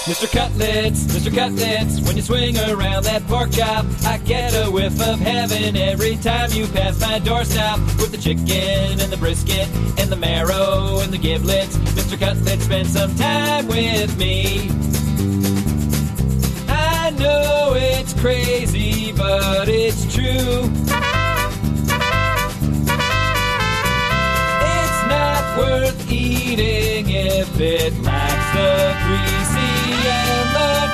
Mr. Cutlets, when you swing around that pork chop, I get a whiff of heaven every time you pass my doorstop. With the chicken and the brisket and the marrow and the giblets, Mr. Cutlet, spend some time with me. I know it's crazy, but it's true. It's not worth eating if it lacks the greasy and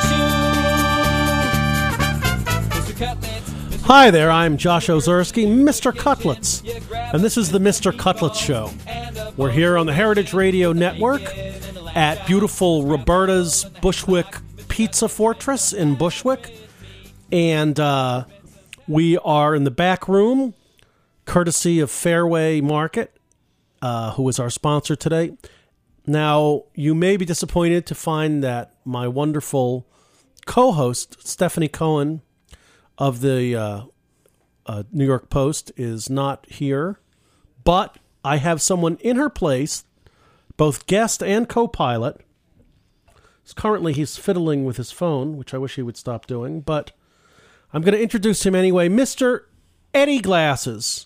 the chew. Mr. Cutlets. Hi there, I'm Josh Ozersky, Mr. Cutlets, and this is the Mr. Cutlets Show. We're here on the Heritage Radio Network at beautiful Roberta's Bushwick Pizza Fortress in Bushwick, and we are in the back room, courtesy of Fairway Market, who is our sponsor today. Now, you may be disappointed to find that my wonderful co-host, Stephanie Cohen, of the New York Post, is not here, but I have someone in her place, both guest and co-pilot. Currently, he's fiddling with his phone, which I wish he would stop doing, but I'm going to introduce him anyway. Mr. Eddie Glasses.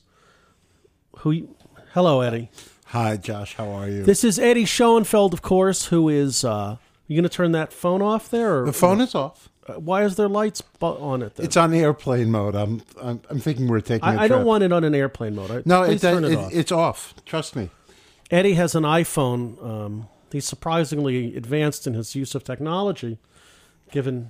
Hello, Eddie. Hi, Josh. How are you? This is Eddie Schoenfeld, of course, who is... you going to turn that phone off there? Or, the phone is off. Why is there lights on it then? It's on airplane mode. I'm thinking we're taking a trip. I don't want it on an airplane mode. No, turn it off. It's off. Trust me. Eddie has an iPhone. He's surprisingly advanced in his use of technology, given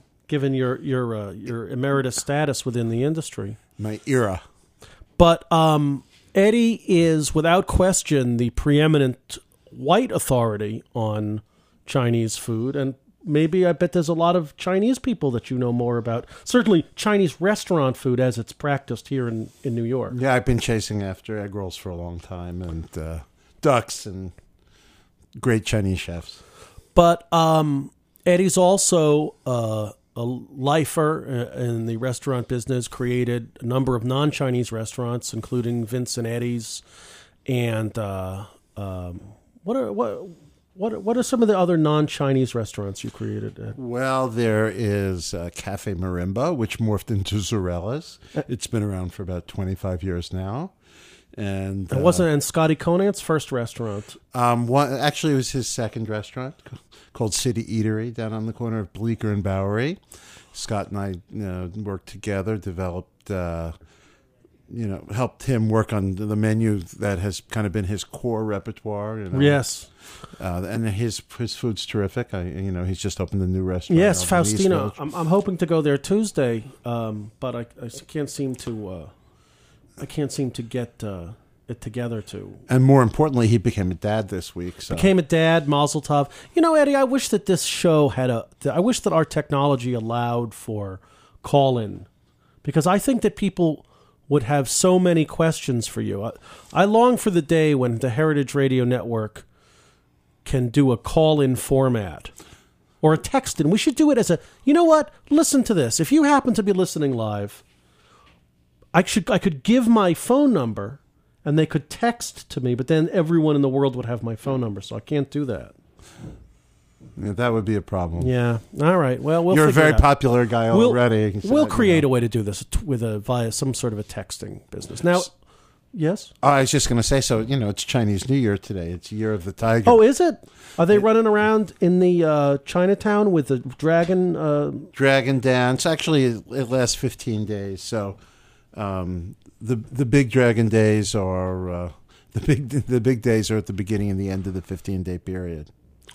your emeritus status within the industry. My era. But Eddie is, without question, the preeminent white authority on Chinese food, and maybe I bet there's a lot of Chinese people that you know more about. Certainly Chinese restaurant food as it's practiced here in New York. Yeah, I've been chasing after egg rolls for a long time, and ducks and great Chinese chefs. But Eddie's also a lifer in the restaurant business, created a number of non-Chinese restaurants, including Vince and Eddie's. And what are some of the other non-Chinese restaurants you created? Well, there is Cafe Marimba, which morphed into Zorella's. It's been around for about 25 years now. And Scotty Conant's first restaurant? Actually, it was his second restaurant, called City Eatery, down on the corner of Bleecker and Bowery. Scott and I worked together, developed, helped him work on the menu that has kind of been his core repertoire. Yes. And his food's terrific. He's just opened a new restaurant. Yes, Faustino. I'm hoping to go there Tuesday, but I can't seem to. I can't seem to get it together to. And more importantly, he became a dad this week. So. Became a dad, Mazel Tov. Eddie, I wish that this show I wish that our technology allowed for call-in, because I think that people would have so many questions for you. I long for the day when the Heritage Radio Network can do a call-in format or a text-in. We should do it as a, listen to this. If you happen to be listening live, I could give my phone number and they could text to me, but then everyone in the world would have my phone number, so I can't do that. Yeah, that would be a problem. Yeah. All right. Well, you're a very popular guy already. We'll create a way to do this via some sort of a texting business. Now, yes? I was just going to say, so, it's Chinese New Year today. It's Year of the Tiger. Oh, is it? Are they running around in the Chinatown with the dragon? Dragon dance. Actually, it lasts 15 days, so... The big dragon days are the big days are at the beginning and the end of the 15-day period.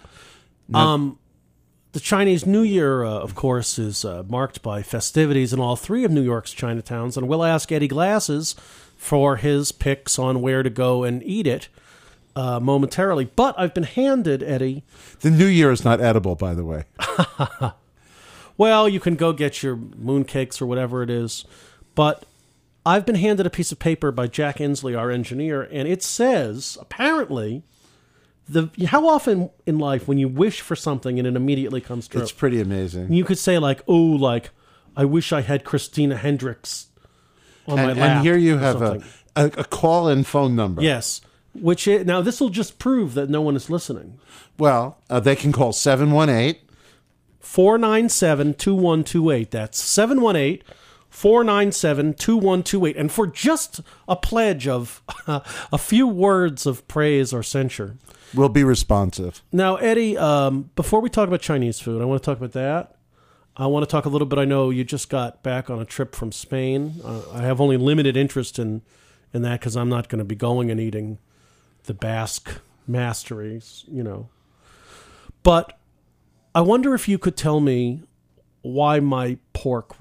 The Chinese New Year, of course, is marked by festivities in all three of New York's Chinatowns, and we'll ask Eddie Glasses for his picks on where to go and eat it momentarily. But I've been handed, Eddie... The New Year is not edible, by the way. Well, you can go get your mooncakes or whatever it is, but... I've been handed a piece of paper by Jack Inslee, our engineer, and it says, apparently, how often in life when you wish for something and it immediately comes true? It's pretty amazing. You could say I wish I had Christina Hendricks on my lap. And here you have a call-in phone number. Yes. Now, this will just prove that no one is listening. Well, they can call 718 718-497-2128. That's 718-497-2128. And for just a pledge of a few words of praise or censure. We'll be responsive. Now, Eddie, before we talk about Chinese food, I want to talk about that. I want to talk a little bit. I know you just got back on a trip from Spain. I have only limited interest in that because I'm not going to be going and eating the Basque masteries, But I wonder if you could tell me why my pork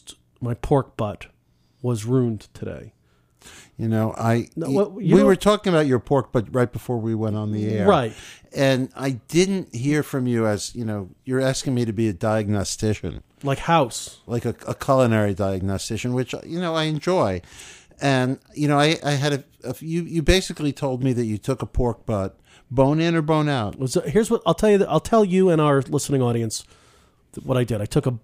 butt was ruined today. We were talking about your pork butt right before we went on the air. Right. And I didn't hear from you as, you're asking me to be a diagnostician. Like House. Like a culinary diagnostician, which, I enjoy. And, I had you basically told me that you took a pork butt, bone in or bone out. Here's what I'll tell you. I'll tell you and our listening audience what I did. I took the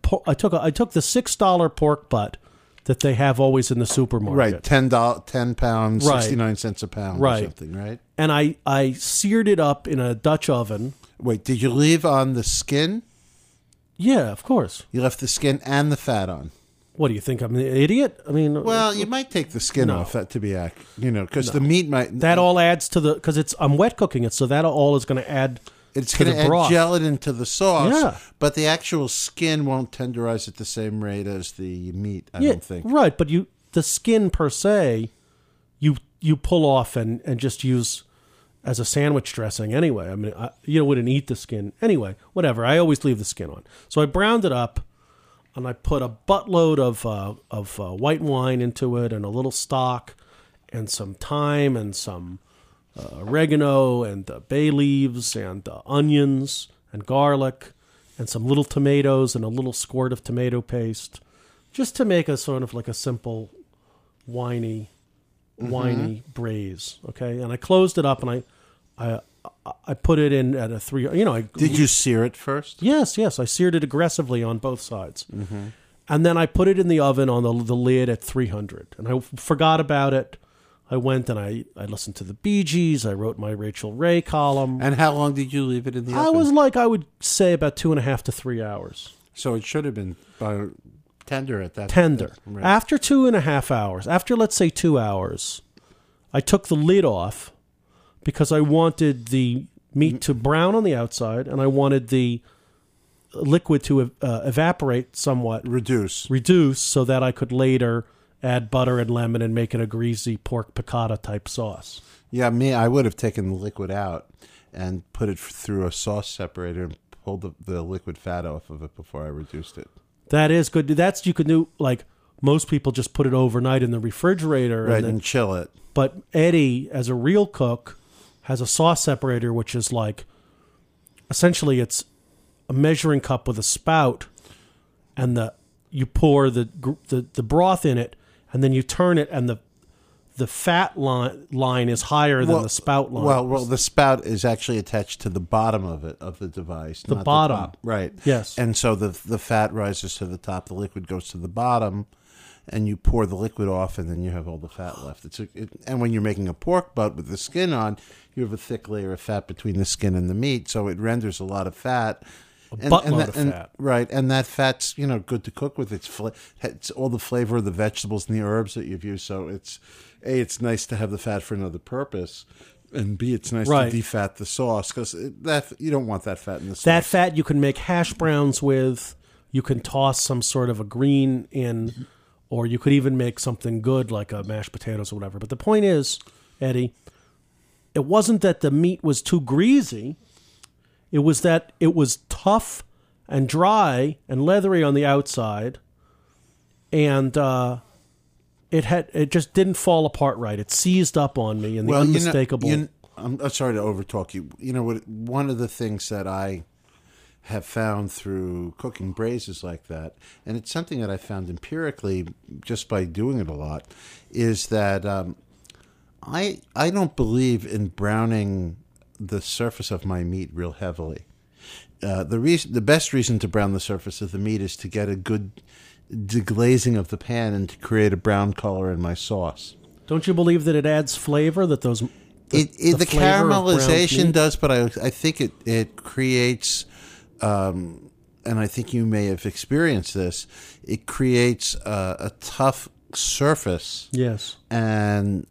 $6 pork butt that they have always in the supermarket. Right, £10, right. 69 cents a pound right. or something, right? And I seared it up in a Dutch oven. Wait, did you leave on the skin? Yeah, of course. You left the skin and the fat on. What do you think? I'm an idiot? I mean, well, you might take the skin off that to be because the meat might. That all adds to because I'm wet cooking it, so that all is going to add. It's going to add gelatin to the sauce, yeah. But the actual skin won't tenderize at the same rate as the meat. I don't think. Right, but the skin per se, you pull off and just use as a sandwich dressing anyway. I mean, you wouldn't eat the skin anyway. Whatever. I always leave the skin on. So I browned it up, and I put a buttload of white wine into it, and a little stock, and some thyme, and some oregano, and bay leaves, and onions, and garlic, and some little tomatoes, and a little squirt of tomato paste, just to make a sort of like a simple winey braise. Okay, and I closed it up, and I put it in at a 3. Did you sear it first? Yes. I seared it aggressively on both sides, and then I put it in the oven on the lid at 300. And I forgot about it. I went and I listened to the Bee Gees. I wrote my Rachel Ray column. And how long did you leave it in the oven? I would say about 2.5 to 3 hours. So it should have been tender at that. Tender. Right. After 2.5 hours, after let's say 2 hours, I took the lid off because I wanted the meat to brown on the outside, and I wanted the liquid to evaporate somewhat. Reduce so that I could later add butter and lemon and make it a greasy pork piccata type sauce. Yeah, I would have taken the liquid out and put it through a sauce separator and pulled the liquid fat off of it before I reduced it. That is good. You could do, like most people just put it overnight in the refrigerator. Right, and chill it. But Eddie, as a real cook, has a sauce separator, which is like, essentially it's a measuring cup with a spout, and you pour the broth in it, and then you turn it, and the fat line is higher than the spout line. Well, the spout is actually attached to the bottom of the device. The not bottom. The top. Right. Yes. And so the fat rises to the top, the liquid goes to the bottom, and you pour the liquid off, and then you have all the fat left. And when you're making a pork butt with the skin on, you have a thick layer of fat between the skin and the meat, so it renders a lot of fat. Buttload of fat. Right, and that fat's good to cook with. It's all the flavor of the vegetables and the herbs that you've used. So it's nice to have the fat for another purpose, and B, it's nice to defat the sauce because you don't want that fat in the sauce. That fat you can make hash browns with. You can toss some sort of a green in, or you could even make something good like a mashed potatoes or whatever. But the point is, Eddie, it wasn't that the meat was too greasy. It was that it was tough and dry and leathery on the outside, and it just didn't fall apart right. It seized up on me in the unmistakable. I'm sorry to overtalk you. You know what? One of the things that I have found through cooking braises like that, and it's something that I found empirically just by doing it a lot, is that I don't believe in browning the surface of my meat real heavily. The best reason to brown the surface of the meat is to get a good deglazing of the pan and to create a brown color in my sauce. Don't you believe that it adds flavor? That the caramelization does, but I think it creates and I think you may have experienced this, it creates a tough surface. Yes. And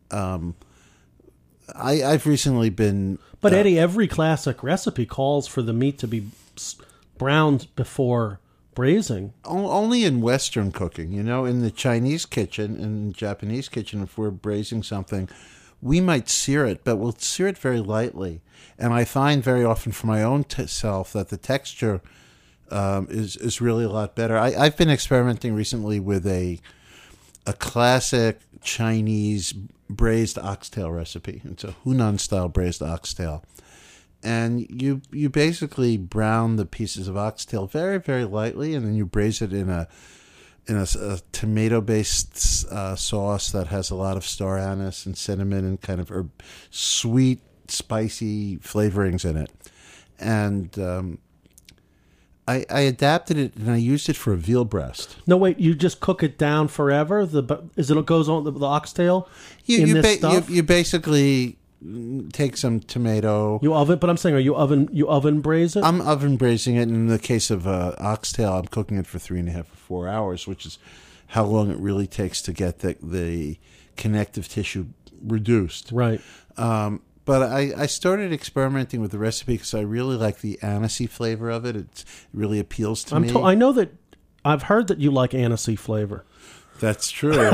I've recently been... But Eddie, every classic recipe calls for the meat to be browned before braising. Only in Western cooking, in the Chinese kitchen and the Japanese kitchen, if we're braising something, we might sear it, but we'll sear it very lightly. And I find very often for my own self that the texture is really a lot better. I've been experimenting recently with a classic Chinese braised oxtail recipe. It's a Hunan-style braised oxtail. And you basically brown the pieces of oxtail very, very lightly, and then you braise it in a tomato-based sauce that has a lot of star anise and cinnamon and kind of sweet, spicy flavorings in it. And I adapted it, and I used it for a veal breast. No, wait, you just cook it down forever? It goes on the oxtail stuff? You basically take some tomato. You oven, but I'm saying, are you oven braise it? I'm oven braising it. In the case of oxtail, I'm cooking it for 3.5 or 4 hours, which is how long it really takes to get the connective tissue reduced. Right. But I started experimenting with the recipe because I really like the anisey flavor of it. It really appeals to me. I know that I've heard that you like anisey flavor. That's true.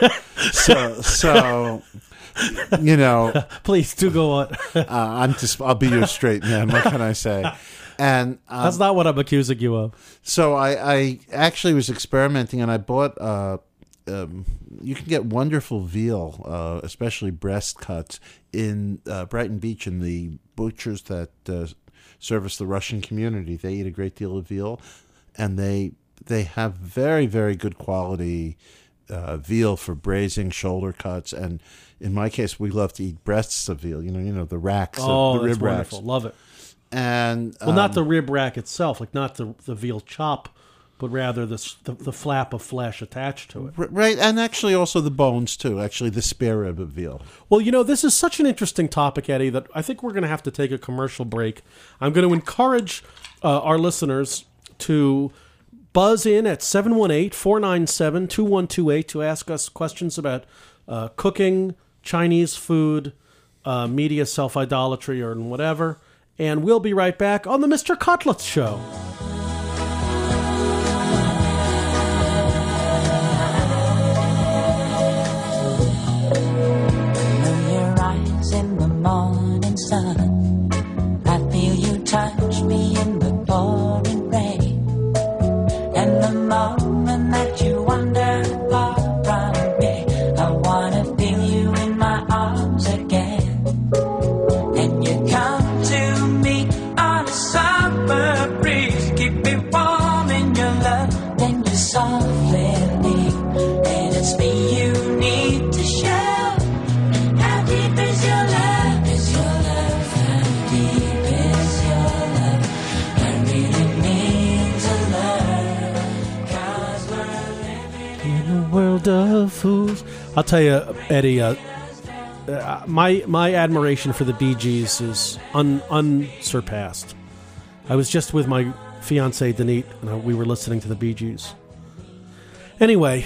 so Please do go on. I'll be your straight man. What can I say? And that's not what I'm accusing you of. So I actually was experimenting, and I bought. You can get wonderful veal, especially breast cuts, in Brighton Beach, in the butchers that service the Russian community. They eat a great deal of veal, and they have very, very good quality veal for braising, shoulder cuts, and in my case, we love to eat breasts of veal. The racks, the rib racks. Wonderful. Love it. And not the rib rack itself, like not the veal chop, but rather the flap of flesh attached to it. Right, and actually also the bones, too. Actually, the spare rib of veal. Well, this is such an interesting topic, Eddie, that I think we're going to have to take a commercial break. I'm going to encourage our listeners to buzz in at 718-497-2128 to ask us questions about cooking, Chinese food, media self-idolatry, or whatever. And we'll be right back on the Mr. Cutlets Show. In the morning sun, I feel you touch me in the pouring rain, and the moment that you wander far from me, I wanna feel you in my arms again. And you come to me on a summer breeze, keep me warm in your love, then you softly leave, and it's me you need to show. How deep is your love? Is your love? How deep is your love? I really need to learn, 'cause we're living In a world of fools. I'll tell you, Eddie, my admiration for the Bee Gees is unsurpassed. I was just with my fiancée, Denise, and we were listening to the Bee Gees. Anyway,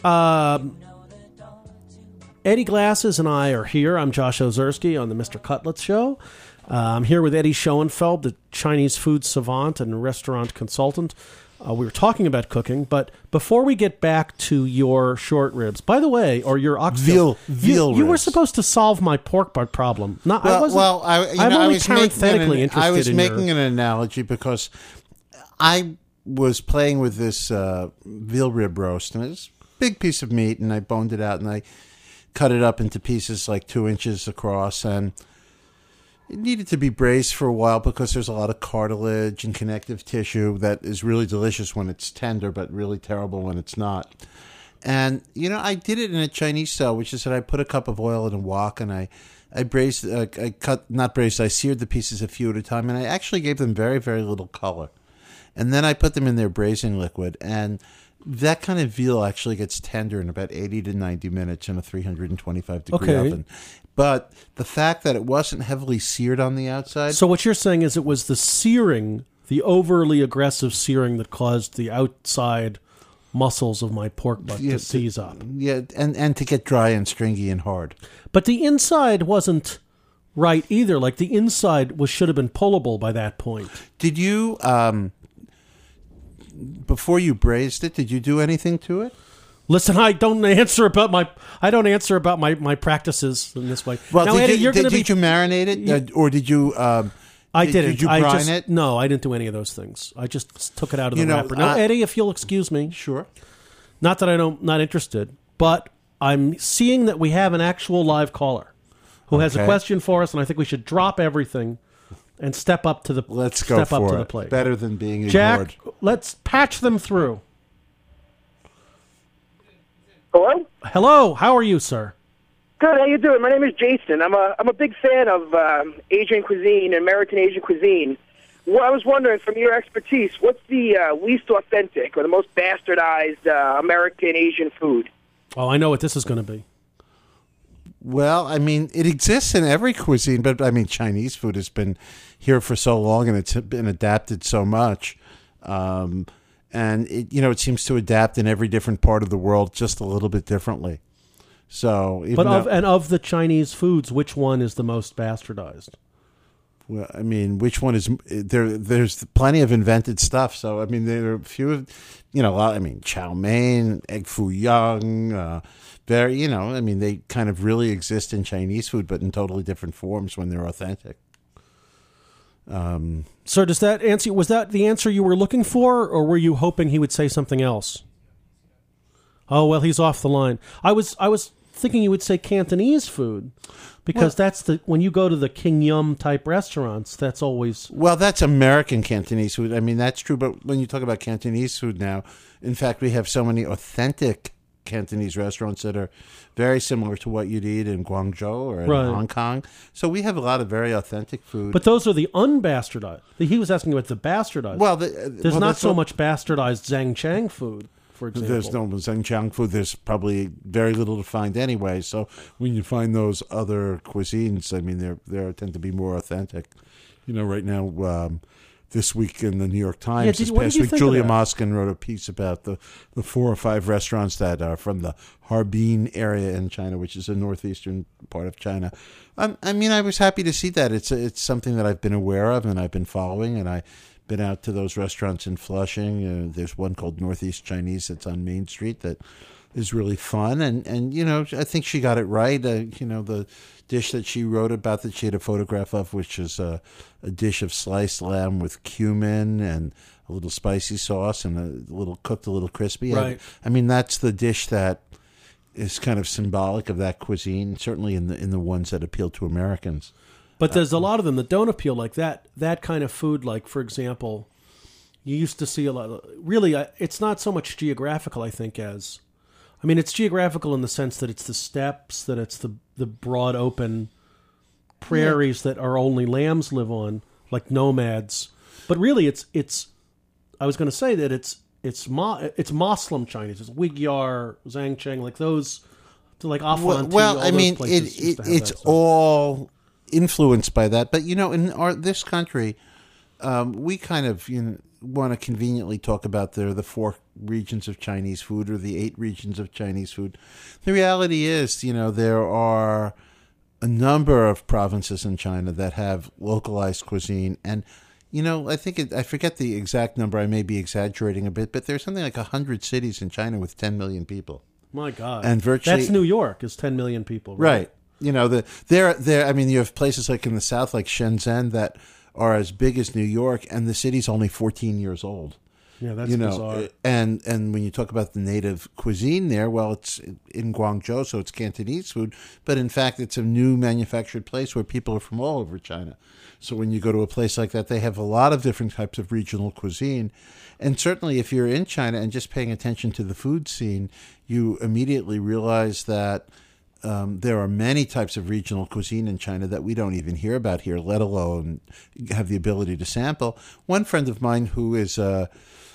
Eddie Glasses and I are here. I'm Josh Ozersky on the Mr. Cutlets Show. I'm here with Eddie Schoenfeld, the Chinese food savant and restaurant consultant. We were talking about cooking, but before we get back to your short ribs, by the way, or your oxtail, veal you were ribs. supposed to solve my pork butt problem. I'm only parenthetically interested. I was in making an analogy because I was playing with this veal rib roast, and it's a big piece of meat, and I boned it out, and I cut it up into pieces like 2 inches across, and it needed to be braised for a while because there's a lot of cartilage and connective tissue that is really delicious when it's tender, but really terrible when it's not. And, I did it in a Chinese style, which is that I put a cup of oil in a wok, and I braised, I seared the pieces a few at a time, and I actually gave them very, very little color. And then I put them in their braising liquid, and that kind of veal actually gets tender in about 80 to 90 minutes in a 325-degree oven. But the fact that it wasn't heavily seared on the outside... So what you're saying is it was the searing the overly aggressive searing that caused the outside muscles of my pork butt to seize up. Yeah, and to get dry and stringy and hard. But the inside wasn't right either. Like the inside should have been pullable by that point. Did you, before you braised it, did you do anything to it? Listen, I don't answer about my practices in this way. Well, now, Eddie, did you marinate it, or did you? I didn't. Did you brine it? No, I didn't do any of those things. I just took it out of the You know, wrapper. Now, Eddie, if you'll excuse me, Sure. not that not interested, but I'm seeing that we have an actual live caller who has a Okay. question for us, and I think we should drop everything and step up to the Let's go step for up to it. the plate. Better than being ignored. Jack, let's patch them through. Hello? Hello, how are you, sir? Good, how you doing? My name is Jason. I'm a big fan of Asian cuisine, American Asian cuisine. Well, I was wondering, from your expertise, what's the least authentic or the most bastardized American Asian food? Oh, I know what this is going to be. Well, I mean, it exists in every cuisine, but I mean, Chinese food has been here for so long, and it's been adapted so much, and it seems to adapt in every different part of the world just a little bit differently. So, of the Chinese foods, which one is the most bastardized? well, I mean, which one is there? There's plenty of invented stuff. So, I mean, there are a few, a lot. I mean, chow mein, egg foo young. I mean, they kind of really exist in Chinese food, but in totally different forms when they're authentic. Sir, does that answer? Was that the answer you were looking for, or were you hoping he would say something else? Oh well, he's off the line. I was thinking you would say Cantonese food, because that's when you go to the King Yum type restaurants, that's always That's American Cantonese food. I mean, that's true. But when you talk about Cantonese food now, in fact, we have so many authentic Cantonese restaurants that are very similar to what you'd eat in Guangzhou or in Hong Kong. So we have a lot of very authentic food. But those are the unbastardized. He was asking about the bastardized. Well, there's not so much bastardized Zhangchang food, for example. There's no Zhangjiang food. There's probably very little to find anyway. So when you find those other cuisines, I mean, they tend to be more authentic. Right now, this week in the New York Times, this past week, Julia Moskin wrote a piece about the 4 or 5 restaurants that are from the Harbin area in China, which is the northeastern part of China. I mean, I was happy to see that. It's something that I've been aware of and I've been following, and I've been out to those restaurants in Flushing. There's one called Northeast Chinese that's on Main Street that is really fun, and I think she got it right. The dish that she wrote about that she had a photograph of, which is a dish of sliced lamb with cumin and a little spicy sauce and a little crispy. Right. I mean, that's the dish that is kind of symbolic of that cuisine, certainly in the ones that appeal to Americans. But there's a lot of them that don't appeal, like that kind of food. Like, for example, you used to see a lot of, really, it's not so much geographical, I think, as, I mean, it's geographical in the sense that it's the steppes, that it's the broad open prairies that are only lambs live on, like nomads. But really, it's. I was going to say that it's Muslim Chinese. It's Ugyar, Zhangcheng, like those, like Afanti. Well, I mean, it's all influenced by that. But in this country, we kind of want to conveniently talk about the 4 regions of Chinese food or the 8 regions of Chinese food. The reality is, there are a number of provinces in China that have localized cuisine, and I think I forget the exact number. I may be exaggerating a bit, but there's something like 100 cities in China with 10 million people. My God, and virtually that's New York is 10 million people, right? There. I mean, you have places like in the south, like Shenzhen, that are as big as New York, and the city's only 14 years old. Yeah, that's bizarre. And when you talk about the native cuisine there, well, it's in Guangzhou, so it's Cantonese food, but in fact, it's a new manufactured place where people are from all over China. So when you go to a place like that, they have a lot of different types of regional cuisine. And certainly if you're in China and just paying attention to the food scene, you immediately realize that there are many types of regional cuisine in China that we don't even hear about here, let alone have the ability to sample. One friend of mine who is a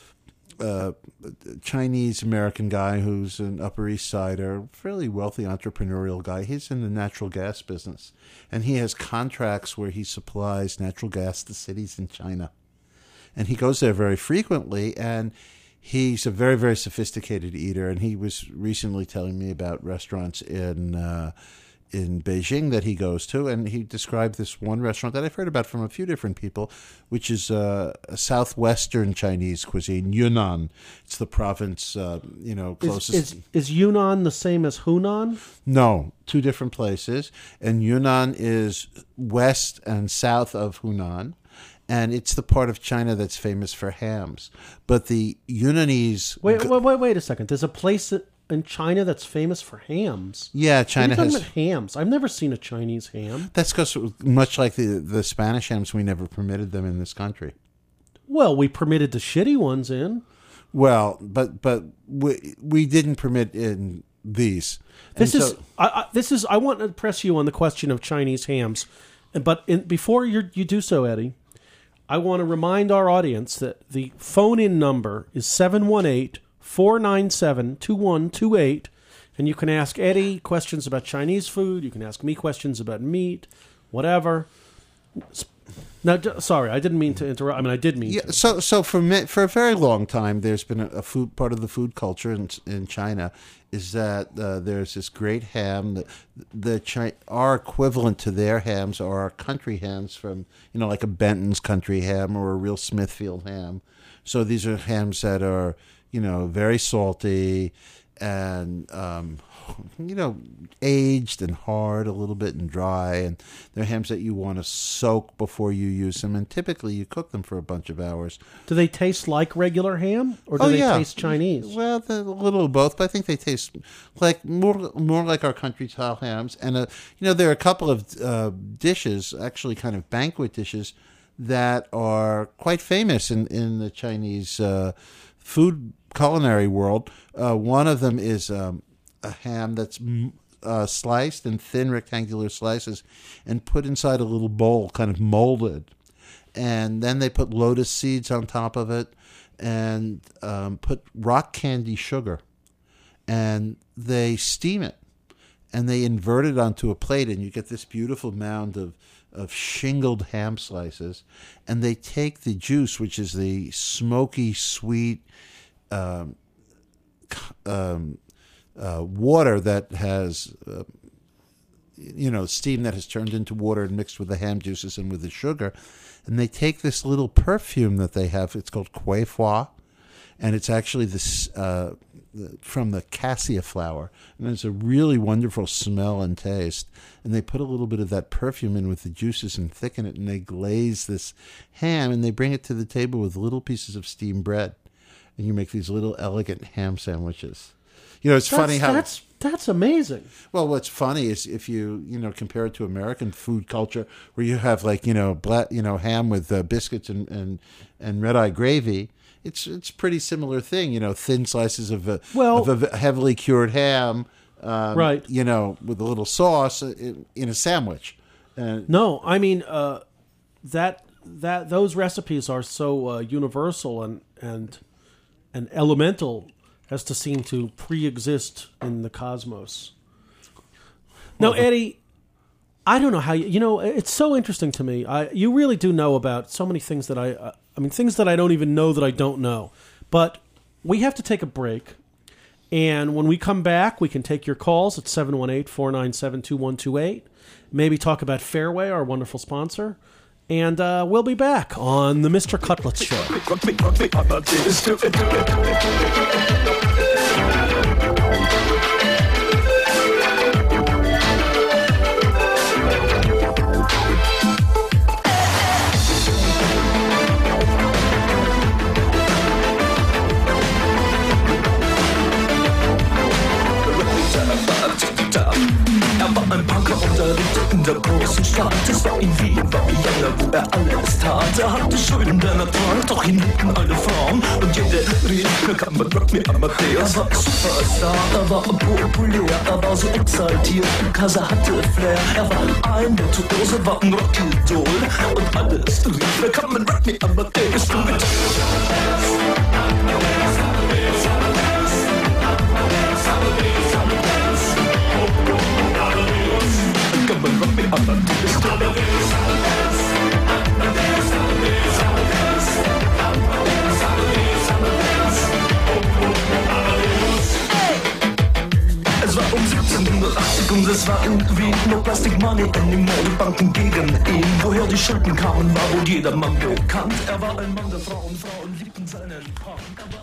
Chinese-American guy who's an Upper East Sider, fairly wealthy entrepreneurial guy, he's in the natural gas business. And he has contracts where he supplies natural gas to cities in China. and he goes there very frequently, and he's a very, very sophisticated eater, and he was recently telling me about restaurants in Beijing that he goes to, and he described this one restaurant that I've heard about from a few different people, which is a southwestern Chinese cuisine, Yunnan. It's the province, closest. Is Yunnan the same as Hunan? No, two different places, and Yunnan is west and south of Hunan, and it's the part of China that's famous for hams. But the Yunnanese... Wait a second. There's a place in China that's famous for hams. Yeah, China what are you has... talking about hams? I've never seen a Chinese ham. That's because, much like the Spanish hams, we never permitted them in this country. Well, we permitted the shitty ones in. Well, but we didn't permit in these. I want to press you on the question of Chinese hams, but before you do so, Eddie, I want to remind our audience that the phone-in number is 718-497-2128, and you can ask Eddie questions about Chinese food. You can ask me questions about meat, whatever. Now, sorry, I didn't mean to interrupt. I mean, I did mean to. So for a very long time, there's been a food part of the food culture in China is that there's this great ham. Our equivalent to their hams are our country hams from, like a Benton's country ham or a real Smithfield ham. So these are hams that are, very salty and, aged and hard a little bit and dry. And they're hams that you want to soak before you use them. And typically you cook them for a bunch of hours. Do they taste like regular ham or do they taste Chinese? Well, a little of both, but I think they taste like more like our country style hams. And, there are a couple of dishes, actually kind of banquet dishes, that are quite famous in the Chinese food culinary world. One of them is a ham that's sliced in thin rectangular slices and put inside a little bowl, kind of molded. And then they put lotus seeds on top of it and put rock candy sugar. And they steam it. And they invert it onto a plate, and you get this beautiful mound of shingled ham slices. And they take the juice, which is the smoky, sweet water that has, steam that has turned into water and mixed with the ham juices and with the sugar. And they take this little perfume that they have. It's called Kui Hua. And it's actually this from the cassia flower. And it's a really wonderful smell and taste. And they put a little bit of that perfume in with the juices and thicken it. And they glaze this ham. And they bring it to the table with little pieces of steamed bread. And you make these little elegant ham sandwiches. Funny how... That's amazing. Well, what's funny is if you compare it to American food culture, where you have ham with biscuits and red eye gravy, it's pretty similar thing. Thin slices of a heavily cured ham, right? With a little sauce in a sandwich. No, I mean that those recipes are so universal and elemental as to seem to pre-exist in the cosmos. Now, Eddie, I don't know how it's so interesting to me. You really do know about so many things that things that I don't even know that I don't know. But we have to take a break, and when we come back, we can take your calls at 718-497-2128. Maybe talk about Fairway, our wonderful sponsor. And we'll be back on the Mr. Cutlets Show. Ein Punker unter in der großen Stadt. Es war in Wien, war Vienna, wo alles tat. Hatte schön der Natur, doch ihn liebten alle Frauen. Und jede rief, kann man Rock me Amadeus. Er war Superstar, er war populär, er war so exaltiert, Kasa hatte Flair. Er war ein Virtuose, war ein Rockidol. Und alles rief, kann man Rock me Amadeus. Du mit irgendwie no plastic money anymore. Die Banken gegen ihn, woher die Schulden kamen, war wohl jedermann bekannt. Er war ein Mann der Frauen, Frauen liebten seinen Punk.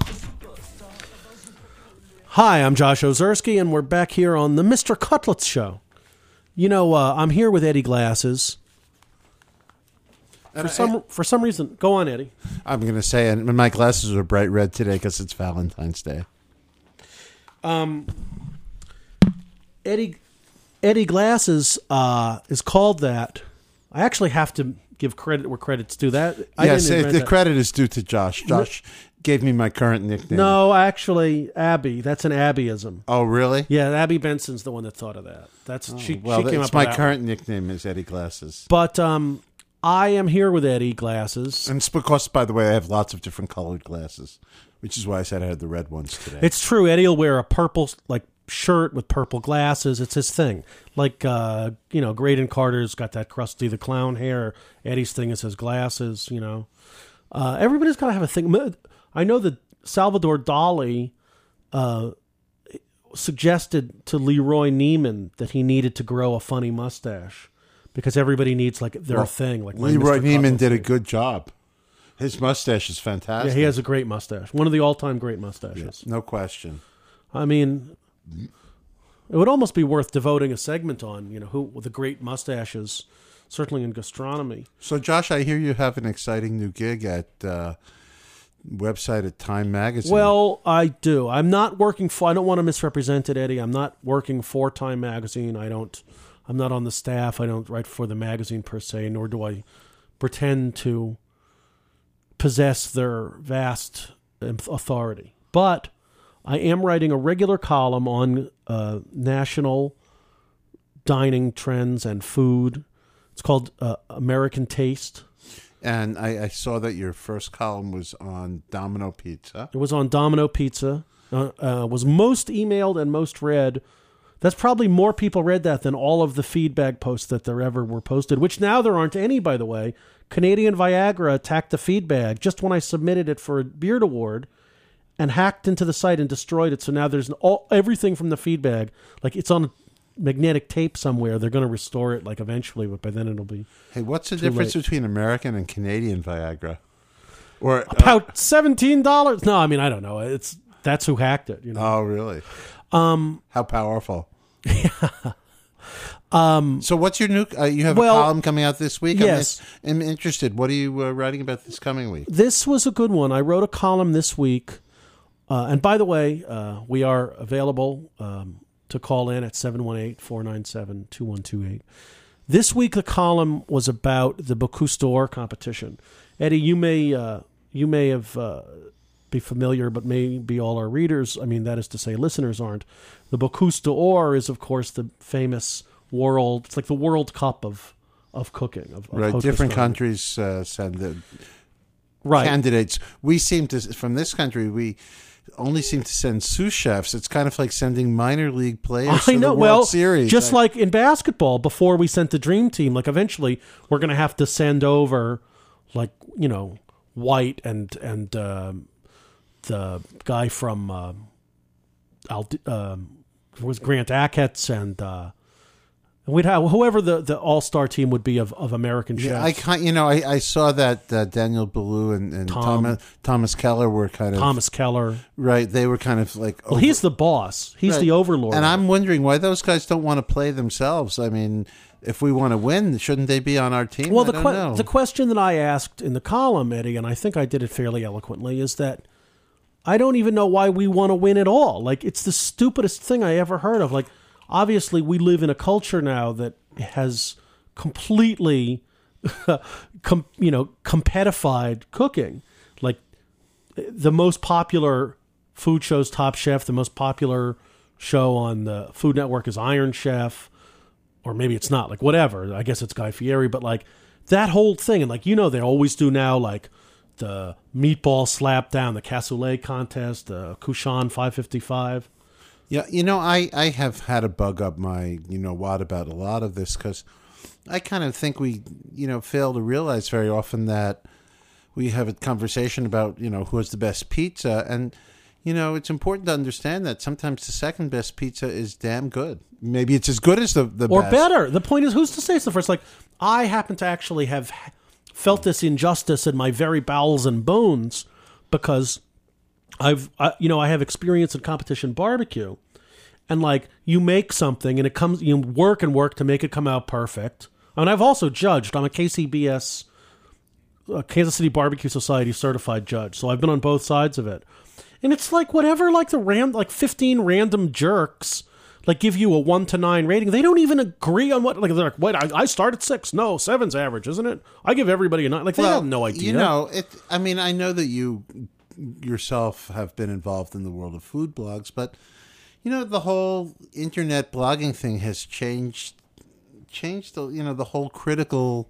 Hi, I'm Josh Ozerski, and we're back here on the Mr. Cutlets Show. You know, I'm here with Eddie Glasses. For some reason, go on, Eddie. I'm going to say, and my glasses are bright red today because it's Valentine's Day. Eddie Glasses is called that. I actually have to give credit where credit's due. Yes, the credit is due to Josh. Josh gave me my current nickname. No, actually, Abby. That's an Abbyism. Oh, really? Yeah, Abby Benson's the one that thought of that. She came up with my that current one. nickname is Eddie Glasses. But I am here with Eddie Glasses. And it's because, by the way, I have lots of different colored glasses, which is why I said I had the red ones today. It's true. Eddie will wear a purple shirt with purple glasses. It's his thing. Like, Graydon Carter's got that Krusty the Clown hair. Eddie's thing is his glasses, Everybody's got to have a thing. I know that Salvador Dali suggested to Leroy Neiman that he needed to grow a funny mustache because everybody needs their thing. Like Leroy Neiman did a good job. His mustache is fantastic. Yeah, he has a great mustache. One of the all-time great mustaches. Yeah, no question. I mean, it would almost be worth devoting a segment on, who the great mustaches, certainly in gastronomy. So, Josh, I hear you have an exciting new gig at website at Time Magazine. Well, I do. I'm not working for. I don't want to misrepresent it, Eddie. I'm not working for Time Magazine. I'm not on the staff. I don't write for the magazine per se, nor do I pretend to possess their vast authority. But I am writing a regular column on national dining trends and food. It's called American Taste. And I saw that your first column was on Domino Pizza. It was on Domino Pizza. Was most emailed and most read. That's probably more people read that than all of the feedback posts that there ever were posted, which now there aren't any, by the way. Canadian Viagra attacked the feedback just when I submitted it for a Beard Award and hacked into the site and destroyed it. So now there's everything from the feedback. Like it's on magnetic tape somewhere. They're going to restore it eventually, but by then it'll be. Hey, what's the difference between American and Canadian Viagra? Or about $17? No, I mean I don't know. That's who hacked it. Oh, really? How powerful? So what's your new? You have a column coming out this week. Yes, I'm interested. What are you writing about this coming week? This was a good one. I wrote a column this week, and by the way, we are available. To call in at 718-497-2128. This week the column was about the Bocuse d'Or competition. Eddie, you may have be familiar, but maybe all our readers, that is to say listeners aren't. The Bocuse d'Or is, of course, the famous world. It's like the World Cup of cooking. Of right, different countries send the candidates. We seem to, from this country, we only seem to send sous chefs. It's kind of like sending minor league players to the World Series. Just like in basketball, before we sent the dream team, eventually we're going to have to send over, White and the guy from was Grant Achatz and we'd have whoever the all-star team would be of American chefs. I saw that Daniel Boulou and Thomas Keller were kind of Thomas Keller, right? They were kind of like he's the boss, he's the overlord, and I'm wondering why those guys don't want to play themselves. I mean, if we want to win, shouldn't they be on our team? Well, the question that I asked in the column, Eddie, and I think I did it fairly eloquently, is that I don't even know why we want to win at all. It's the stupidest thing I ever heard of. Obviously, we live in a culture now that has completely, competified cooking. The most popular food show's Top Chef, the most popular show on the Food Network is Iron Chef, or maybe it's not. Whatever. I guess it's Guy Fieri, but that whole thing, and they always do now, the meatball slap down, the cassoulet contest, the Kushan 555. Yeah, I have had a bug up my, wad about a lot of this because I kind of think we, fail to realize very often that we have a conversation about, who has the best pizza. And, it's important to understand that sometimes the second best pizza is damn good. Maybe it's as good as the or best. better. The point is, who's to say it's the first? Like, I happen to actually have felt this injustice in my very bowels and bones because I have experience in competition barbecue, and like you make something and it comes, you work and work to make it come out perfect. And I've also judged. I'm a KCBS, Kansas City Barbecue Society certified judge, so I've been on both sides of it. And it's like whatever, like 15 random jerks like give you a 1 to 9 rating. They don't even agree on what. Like they're like, wait, I start at 6. No, 7's average, isn't it? I give everybody a 9. Like they have no idea. I mean, I know that you yourself have been involved in the world of food blogs, but the whole internet blogging thing has changed the whole critical.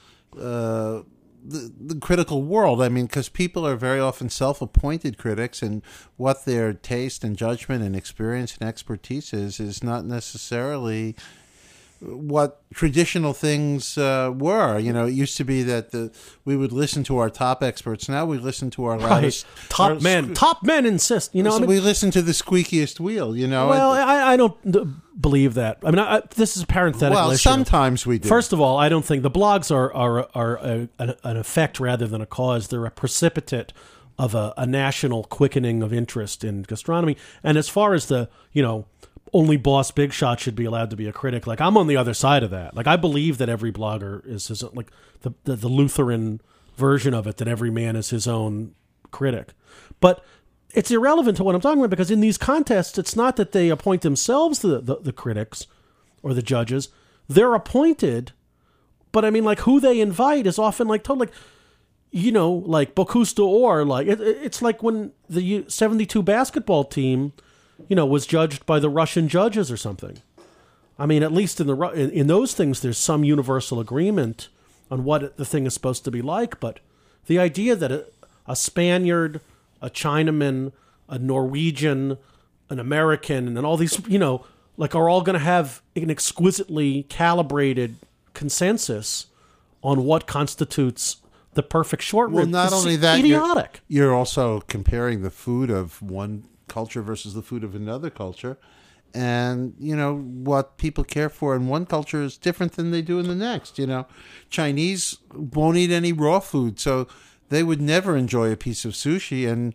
The critical world. I mean, because people are very often self-appointed critics, and what their taste and judgment and experience and expertise is not necessarily what traditional things were. It used to be that we would listen to our top experts. Now we listen to our loudest top men. Top men insist. We listen to the squeakiest wheel. Well, I don't believe that. I mean, this is a parenthetical issue. Sometimes we do. First of all, I don't think the blogs are an effect rather than a cause. They're a precipitate of a national quickening of interest in gastronomy. And as far as the only Boss Big Shot should be allowed to be a critic, like I'm on the other side of that. Like I believe that every blogger is his, like the Lutheran version of it, that every man is his own critic. But it's irrelevant to what I'm talking about, because in these contests, it's not that they appoint themselves the critics or the judges. They're appointed, but I mean, like who they invite is often like told, like like Bocuse d'Or. Like it's like when the 72 basketball team was judged by the Russian judges or something. I mean, at least in those things, there's some universal agreement on what the thing is supposed to be like. But the idea that a Spaniard, a Chinaman, a Norwegian, an American, and all these, are all going to have an exquisitely calibrated consensus on what constitutes the perfect short rib. Well, not only that, idiotic. You're also comparing the food of one culture versus the food of another culture, and what people care for in one culture is different than they do in the next. Chinese won't eat any raw food, so they would never enjoy a piece of sushi, and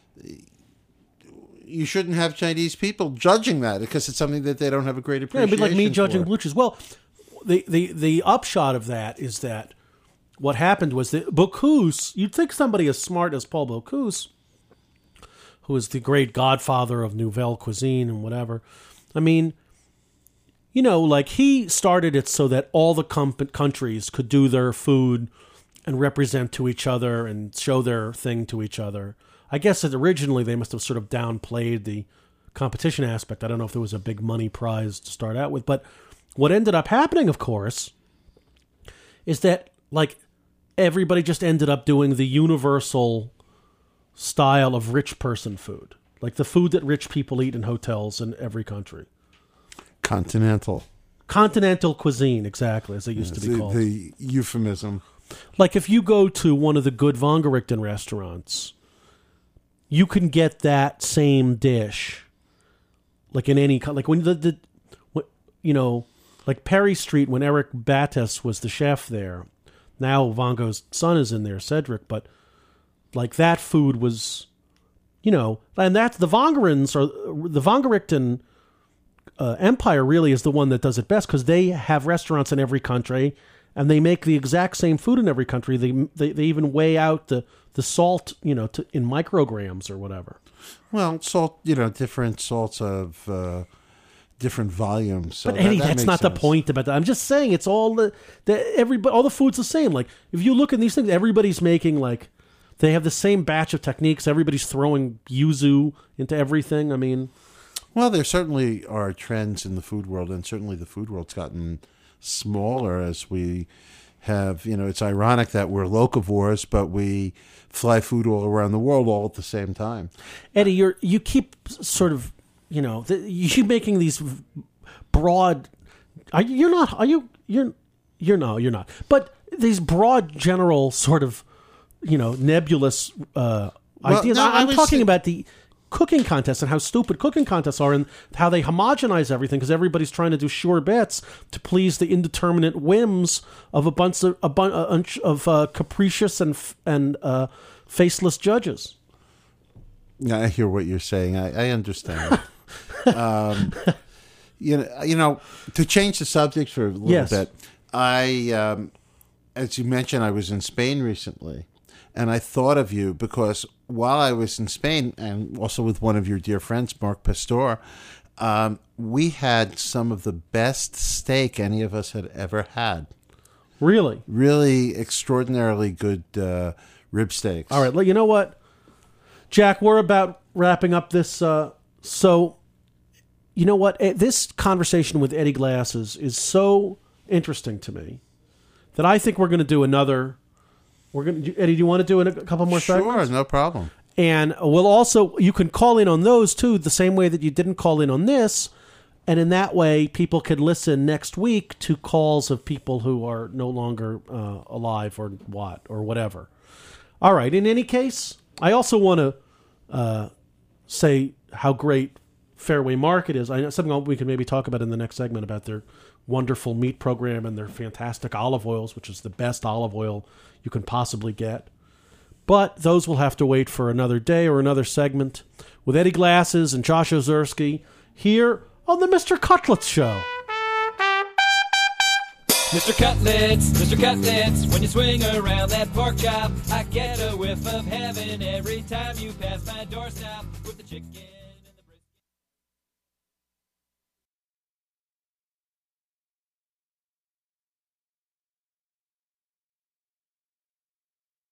you shouldn't have Chinese people judging that because it's something that they don't have a great appreciation for. It'd be like me judging blue cheese. Well, the upshot of that is that what happened was that Bocuse, you'd think somebody as smart as Paul Bocuse, who is the great godfather of Nouvelle Cuisine and whatever. I mean, like he started it so that all the countries could do their food and represent to each other and show their thing to each other. I guess that originally they must have sort of downplayed the competition aspect. I don't know if there was a big money prize to start out with. But what ended up happening, of course, is that like everybody just ended up doing the universal style of rich person food, like the food that rich people eat in hotels in every country. Continental cuisine, exactly, as it used to be called. The euphemism. Like if you go to one of the good Vongerichten restaurants, you can get that same dish, like in any, like when like Perry Street, when Eric Battis was the chef there. Now Vongo's son is in there, Cedric, but like that food was, and that's the Vongerins, or the Vongerichten empire really is the one that does it best, because they have restaurants in every country and they make the exact same food in every country. They even weigh out the salt, in micrograms or whatever. Well, salt, different salts of different volumes. So but Eddie, that's not sense. The point about that. I'm just saying it's all all the food's the same. Like if you look at these things, everybody's making like. They have the same batch of techniques. Everybody's throwing yuzu into everything. I mean... Well, there certainly are trends in the food world, and certainly the food world's gotten smaller as we have... it's ironic that we're locavores, but we fly food all around the world all at the same time. Eddie, you keep sort of... you keep making these broad... You're not. But these broad general sort of... nebulous ideas. No, I'm talking about the cooking contests and how stupid cooking contests are and how they homogenize everything because everybody's trying to do sure bets to please the indeterminate whims of a bunch of capricious and faceless judges. Yeah, I hear what you're saying. I understand. You know, to change the subject for a little bit, as you mentioned, I was in Spain recently, and I thought of you because while I was in Spain, and also with one of your dear friends, Mark Pastor, we had some of the best steak any of us had ever had. Really? Really extraordinarily good rib steaks. All right, you know what? Jack, we're about wrapping up this, so you know what? This conversation with Eddie Glass is so interesting to me that I think we're going to do another. Eddie, do you want to do a couple more segments? Sure, no problem. And we'll also, you can call in on those too, the same way that you didn't call in on this. And in that way, people could listen next week to calls of people who are no longer alive or whatever. All right. In any case, I also want to say how great Fairway Market is. I know something we can maybe talk about in the next segment about their wonderful meat program and their fantastic olive oils, which is the best olive oil you can possibly get. But those will have to wait for another day or another segment with Eddie Glasses and Josh Ozersky here on the Mr. Cutlets Show. Mr. Cutlets, when you swing around that pork chop, I get a whiff of heaven every time you pass my doorstop with the chicken.